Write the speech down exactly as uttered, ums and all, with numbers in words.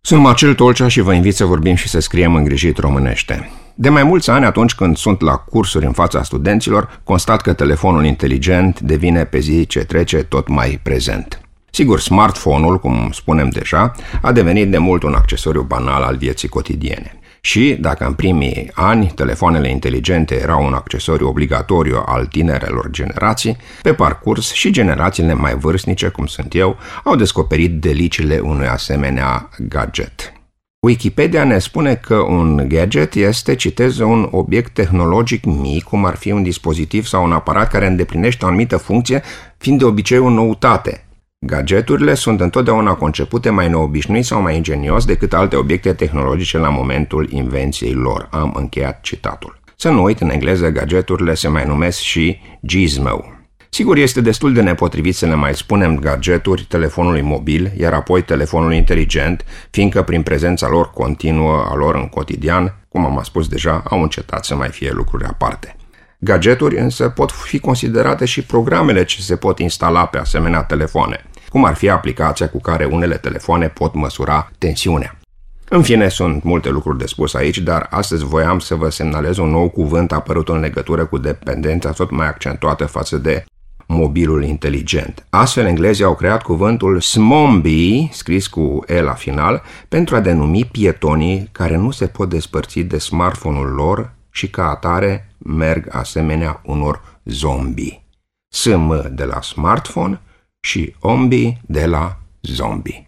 Sunt Marcel Tolcea și vă invit să vorbim și să scriem îngrijit românește. De mai mulți ani, atunci când sunt la cursuri în fața studenților, constat că telefonul inteligent devine pe zi ce trece tot mai prezent. Sigur, smartphone-ul, cum spunem deja, a devenit de mult un accesoriu banal al vieții cotidiene. Și, dacă în primii ani telefoanele inteligente erau un accesoriu obligatoriu al tinerelor generații, pe parcurs și generațiile mai vârstnice, cum sunt eu, au descoperit deliciile unui asemenea gadget. Wikipedia ne spune că un gadget este, citez, un obiect tehnologic mic, cum ar fi un dispozitiv sau un aparat care îndeplinește o anumită funcție, fiind de obicei o noutate. Gadgeturile sunt întotdeauna concepute mai neobișnuit sau mai ingenios decât alte obiecte tehnologice la momentul invenției lor. Am încheiat citatul. Să nu uit, în engleză gadgeturile se mai numesc și gizmo. Sigur, este destul de nepotrivit să le mai spunem gadgeturi telefonului mobil, iar apoi telefonul inteligent, fiindcă prin prezența lor continuă a lor în cotidian, cum am spus deja, au încetat să mai fie lucruri aparte. Gadgeturi însă pot fi considerate și programele ce se pot instala pe asemenea telefoane, cum ar fi aplicația cu care unele telefoane pot măsura tensiunea. În fine, sunt multe lucruri de spus aici, dar astăzi voiam să vă semnalez un nou cuvânt apărut în legătură cu dependența tot mai accentuată față de mobilul inteligent. Astfel, englezii au creat cuvântul smombie, scris cu E la final, pentru a denumi pietonii care nu se pot despărți de smartphone-ul lor și ca atare merg asemenea unor zombie. S M de la smartphone și ombi de la zombie.